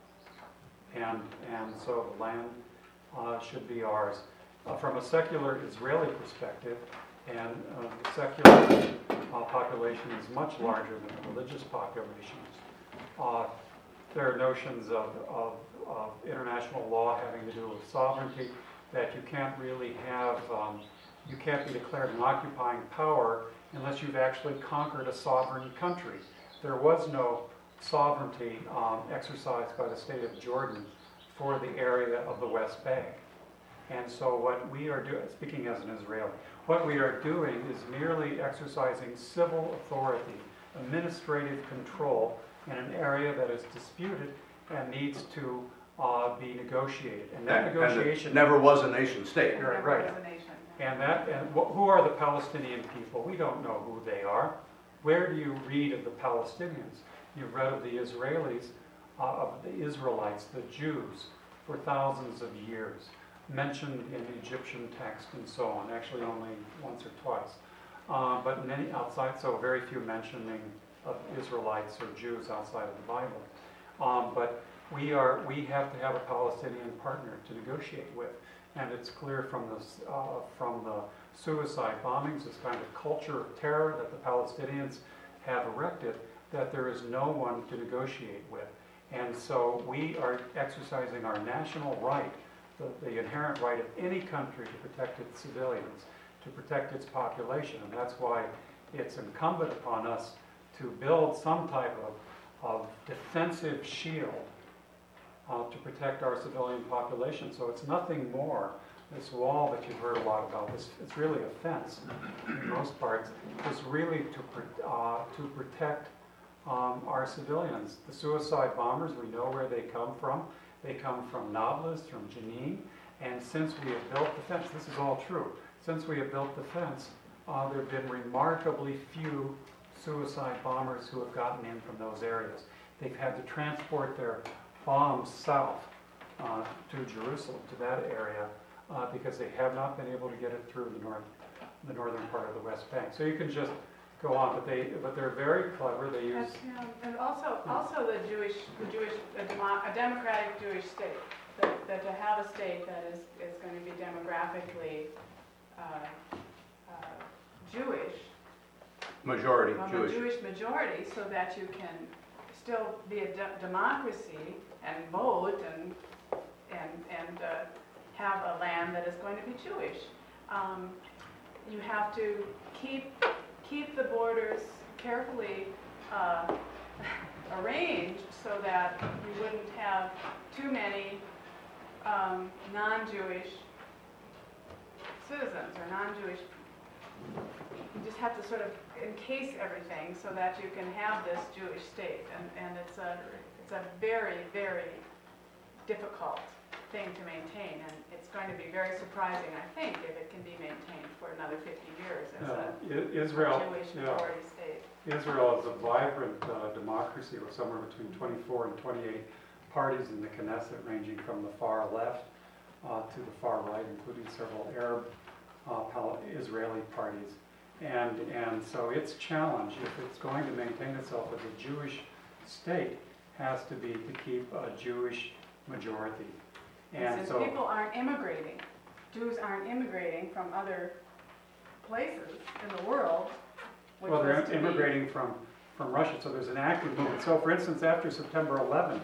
people. And so the land should be ours. From a secular Israeli perspective, and the secular population is much larger than the religious populations. There are notions of international law having to do with sovereignty, that you can't really have, you can't be declared an occupying power unless you've actually conquered a sovereign country. There was no sovereignty exercised by the state of Jordan for the area of the West Bank. And so what we are doing, speaking as an Israeli, what we are doing is merely exercising civil authority, administrative control in an area that is disputed and needs to be negotiated. And that negotiation... And it never was a nation state. Right, Never right. was a nation. And who are the Palestinian people? We don't know who they are. Where do you read of the Palestinians? You've read of the Israelis, of the Israelites, the Jews, for thousands of years, mentioned in Egyptian text and so on, actually only once or twice. But many outside, so very few mentioning of Israelites or Jews outside of the Bible. But we have to have a Palestinian partner to negotiate with. and it's clear from the suicide bombings, this kind of culture of terror that the Palestinians have erected, that there is no one to negotiate with. And so we are exercising our national right, the inherent right of any country to protect its civilians, to protect its population. And that's why it's incumbent upon us to build some type of defensive shield to protect our civilian population. So it's nothing more. This wall that you've heard a lot about, it's really a fence in most parts, is really to protect our civilians. The suicide bombers, we know where they come from. They come from Nablus, from Jenin, and since we have built the fence, this is all true, since we have built the fence, there have been remarkably few suicide bombers who have gotten in from those areas. They've had to transport their bombs south to Jerusalem, to that area, because they have not been able to get it through the northern part of the West Bank. So you can just go on, but they're very clever. They use and also a democratic Jewish state. That to have a state that is going to be demographically Jewish, Majority from Jewish. a Jewish majority, so that you can still be a democracy and vote and have a land that is going to be Jewish. You have to keep the borders carefully arranged so that you wouldn't have too many non-Jewish citizens or non-Jewish. You just have to sort of encase everything so that you can have this Jewish state, and it's a very, very difficult thing to maintain, and it's going to be very surprising, I think, if it can be maintained for another 50 years as a Israel, Jewish majority state. Israel is a vibrant democracy with somewhere between 24 and 28 parties in the Knesset, ranging from the far left to the far right, including several Arab Israeli parties. And so its challenge, if it's going to maintain itself as a Jewish state, has to be to keep a Jewish majority. And since so people aren't immigrating, Jews aren't immigrating from other places in the world. Which well, they're was to be- immigrating from Russia, so there's an active movement. So, for instance, after September 11,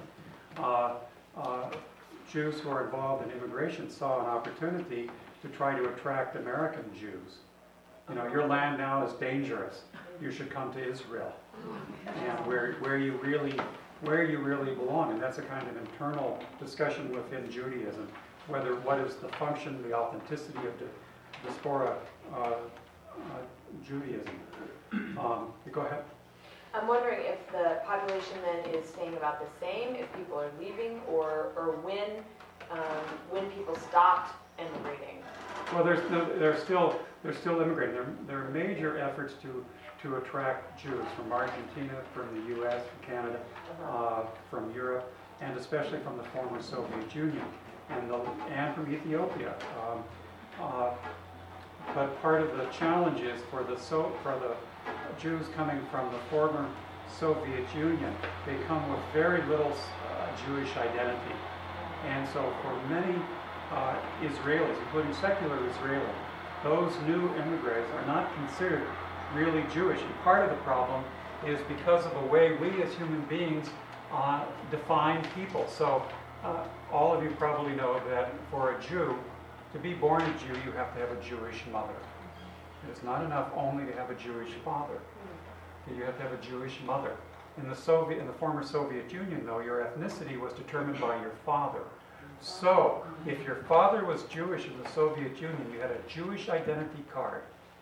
Jews who are involved in immigration saw an opportunity to try to attract American Jews. You know, your land now is dangerous. You should come to Israel, and where you really belong. And that's a kind of internal discussion within Judaism, what is the function, the authenticity of the diaspora Judaism. Go ahead. I'm wondering if the population then is staying about the same, if people are leaving, or when people stopped immigrating. Well, they're still immigrating. There are major efforts to attract Jews from Argentina, from the U.S., from Canada, from Europe, and especially from the former Soviet Union, and from Ethiopia. But part of the challenge is for the Jews coming from the former Soviet Union, they come with very little Jewish identity. And so for many Israelis, including secular Israelis, those new immigrants are not considered really Jewish. And part of the problem is because of the way we as human beings define people. So all of you probably know that for a Jew, to be born a Jew, you have to have a Jewish mother. It's not enough only to have a Jewish father. You have to have a Jewish mother. In the former Soviet Union, though, your ethnicity was determined by your father. So, if your father was Jewish in the Soviet Union, you had a Jewish identity card.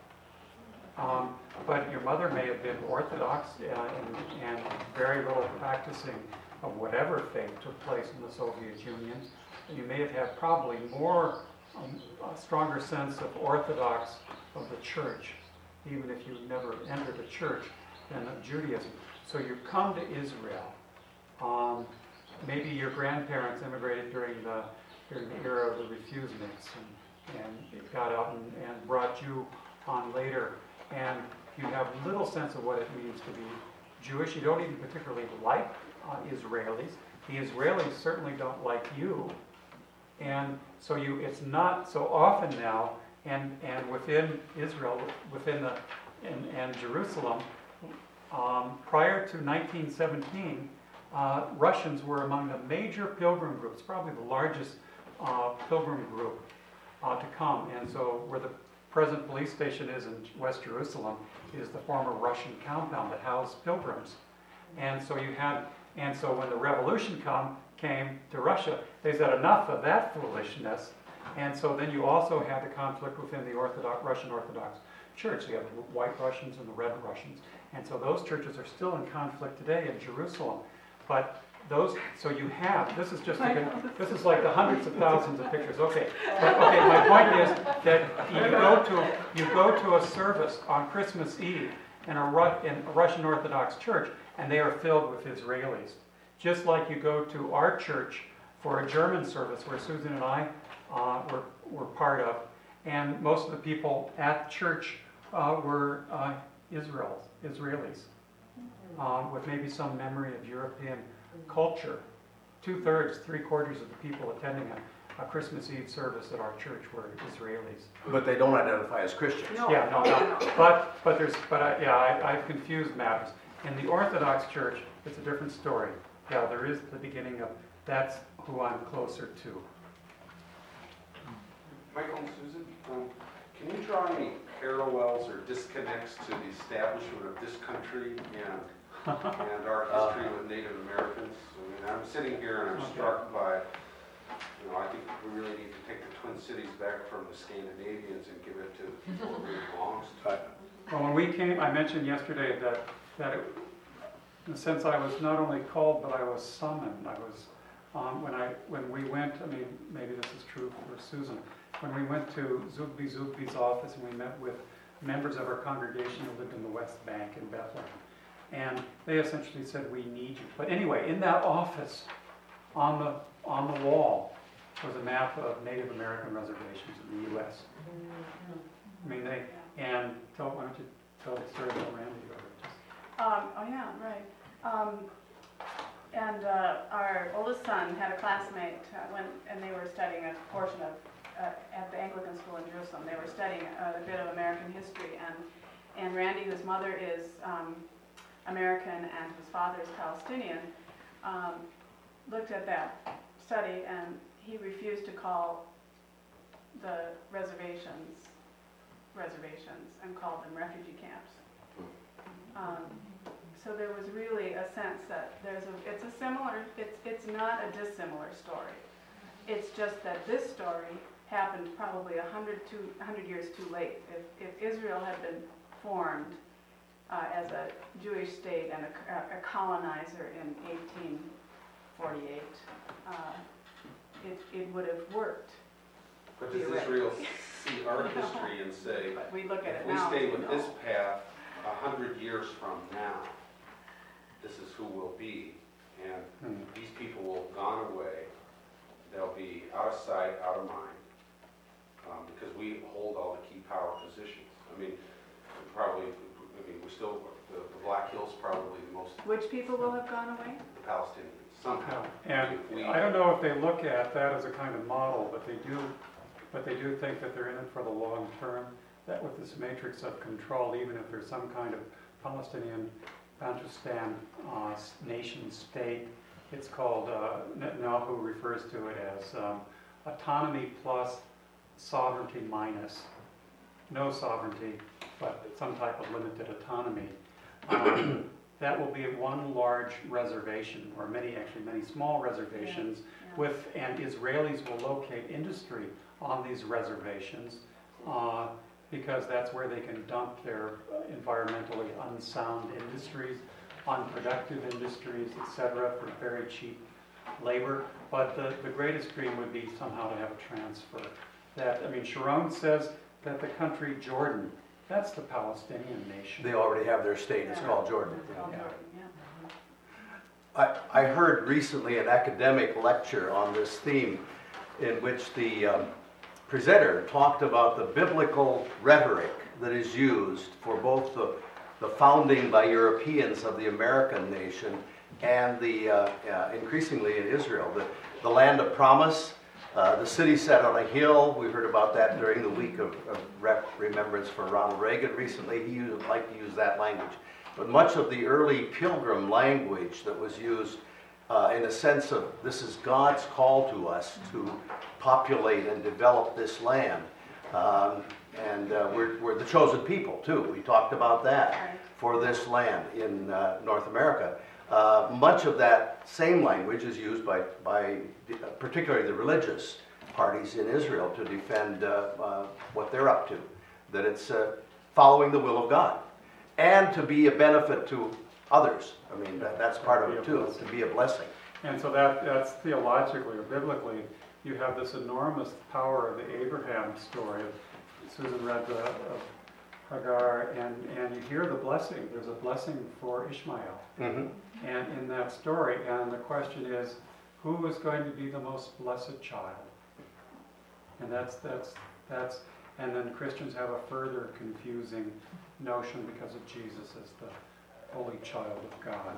But your mother may have been Orthodox and very little practicing of whatever faith took place in the Soviet Union. You may have had probably more, a stronger sense of Orthodox of the church, even if you never entered a church, than of Judaism. So you come to Israel. Maybe your grandparents immigrated during the era of the refuseniks and got out and brought you on later. And you have little sense of what it means to be Jewish. You don't even particularly like Israelis. The Israelis certainly don't like you. And So it's not so often now, and within Israel, and Jerusalem, prior to 1917, Russians were among the major pilgrim groups, probably the largest pilgrim group to come. And so where the present police station is in West Jerusalem is the former Russian compound that housed pilgrims. And so when the revolution came to Russia, they said enough of that foolishness. And so then you also had the conflict within the Russian Orthodox Church. You have the white Russians and the red Russians. And so those churches are still in conflict today in Jerusalem. But so you have, this is like the hundreds of thousands of pictures. Okay, my point is that you go to a service on Christmas Eve in a Russian Orthodox church, and they are filled with Israelis. Just like you go to our church for a German service where Susan and I were part of, and most of the people at church were Israelis, with maybe some memory of European culture. 2/3, 3/4 of the people attending a Christmas Eve service at our church were Israelis. But they don't identify as Christians. No. Yeah, no. I've confused matters. In the Orthodox Church, it's a different story. Yeah, there is the beginning of, that's who I'm closer to. Michael and Susan, can you draw any parallels or disconnects to the establishment of this country and our history with Native Americans? I mean, I'm sitting here and I'm struck by, I think we really need to take the Twin Cities back from the Scandinavians and give it to the people it really belongs to. Well, when we came, I mentioned yesterday that it, in a sense, I was not only called, but I was summoned. I was, when we went, I mean, maybe this is true for Susan, when we went to Zugby's office and we met with members of our congregation who lived in the West Bank in Bethlehem. And they essentially said, we need you. But anyway, in that office, on the wall, was a map of Native American reservations in the U.S. I mean, why don't you tell the story about Randy? Our oldest son had a classmate and they were studying a portion of, at the Anglican school in Jerusalem, they were studying a bit of American history. And Randy, whose mother is American and whose father is Palestinian, looked at that study and he refused to call the reservations and called them refugee camps. So there was really a sense that it's not a dissimilar story. It's just that this story happened probably 100 years too late. If Israel had been formed as a Jewish state and a colonizer in 1848, it would have worked. But does Israel see our history and say, but we look at if it we now, stay with this path 100 years from now, this is who we'll be, and these people will have gone away. They'll be out of sight, out of mind, because we hold all the key power positions. I mean, we still, the Black Hills probably the most. Which people will have gone away? The Palestinians, somehow. And I don't know if they look at that as a kind of model, but they do think that they're in it for the long term, that with this matrix of control, even if there's some kind of Palestinian Bantustan nation state, it's called, Netanyahu refers to it as autonomy plus sovereignty minus. No sovereignty, but some type of limited autonomy. That will be one large reservation, or many small reservations, and Israelis will locate industry on these reservations because that's where they can dump their environmentally unsound industries, unproductive industries, etc., for very cheap labor. But the greatest dream would be somehow to have a transfer. Sharon says that the country Jordan, that's the Palestinian nation. They already have their state. It's called Jordan. Yeah. I heard recently an academic lecture on this theme in which the presenter talked about the biblical rhetoric that is used for both the founding by Europeans of the American nation and the increasingly in Israel, the land of promise, The city sat on a hill. We heard about that during the week of remembrance for Ronald Reagan recently. He liked to use that language. But much of the early pilgrim language that was used in a sense of this is God's call to us to populate and develop this land. And we're the chosen people too. We talked about that for this land in North America. Much of that same language is used by particularly the religious parties in Israel to defend what they're up to, that it's following the will of God, and to be a benefit to others. I mean, that's part of it too, to be a blessing. And so that's theologically or biblically, you have this enormous power of the Abraham story. Susan read of Hagar, and you hear the blessing. There's a blessing for Ishmael. Mm-hmm. And in that story, and the question is, who is going to be the most blessed child? And that's and then Christians have a further confusing notion because of Jesus as the holy child of God.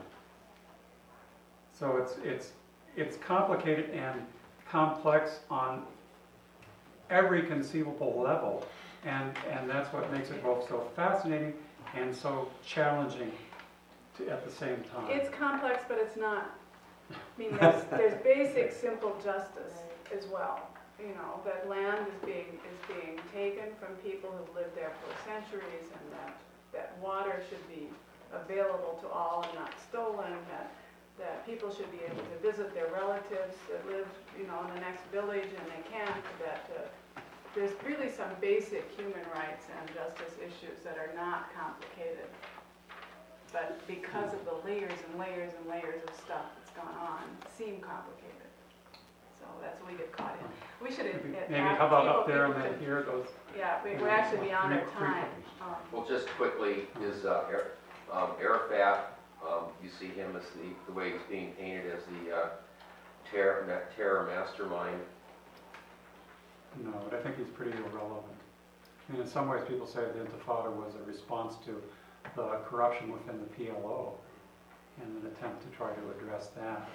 So it's complicated and complex on every conceivable level, and that's what makes it both so fascinating and so challenging at the same time. It's complex, but it's not. I mean, there's basic, simple justice as well. You know, that land is being taken from people who've lived there for centuries, and that water should be available to all and not stolen. That people should be able to visit their relatives that live, you know, in the next village, and they can't. That there's really some basic human rights and justice issues that are not complicated. But because of the layers and layers and layers of stuff that's gone on, seem complicated. So that's what we get caught in. We should Maybe how about up there and then here goes. Yeah, we're actually beyond our time. Well, just quickly, is Arafat, you see him as the way he's being painted as the terror mastermind? No, but I think he's pretty irrelevant. I mean, in some ways, people say the Intifada was a response to the corruption within the PLO and an attempt to try to address that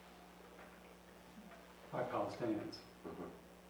by Palestinians. Mm-hmm.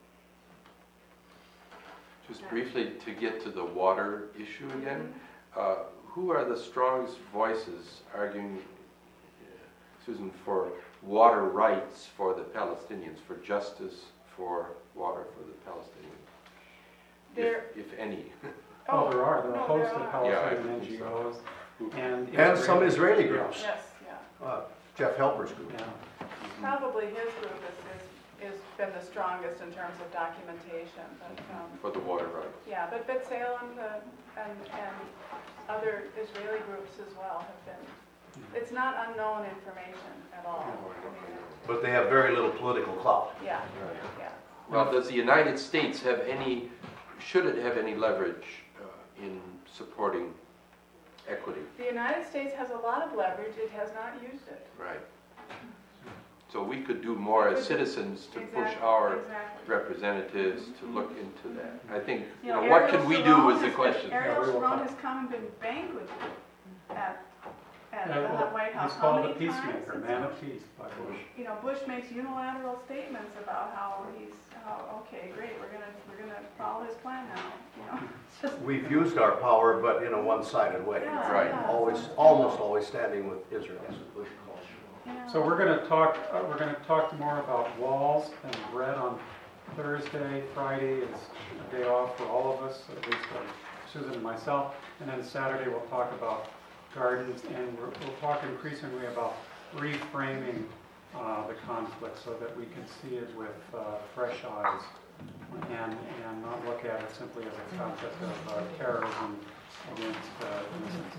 Just briefly, to get to the water issue again, who are the strongest voices arguing, Susan, for water rights for the Palestinians, for justice for water for the Palestinians, if any? Oh, there are a host of Palestinian NGOs and some Israeli groups. Yes, yeah. Jeff Helper's group. Yeah. Probably his group has been the strongest in terms of documentation. But, for the water rights. yeah, but B'Tselem and other Israeli groups as well have been. It's not unknown information at all. But they have very little political clout. Yeah, yeah. Well, does the United States have any, should it have any leverage in supporting equity? The United States has a lot of leverage. It has not used it. Right. So we could do more as citizens to push our representatives to look into that. I think, you know, what can we do is the question. Ariel Sharon has come and been banqueted at the White House. He's called a peacemaker, man of peace by Bush. You know, Bush makes unilateral statements about how okay, great, we're gonna follow his plan now. You know, it's just, We've used our power, but in a one-sided way. Yeah, Right. yeah. Almost always standing with Israel. you know. So we're going to talk more about walls and bread on Thursday. Friday is a day off for all of us, at least Susan and myself. And then Saturday we'll talk about gardens, and we'll talk increasingly about reframing the conflict so that we can see it with fresh eyes and not look at it simply as a concept of terrorism against innocent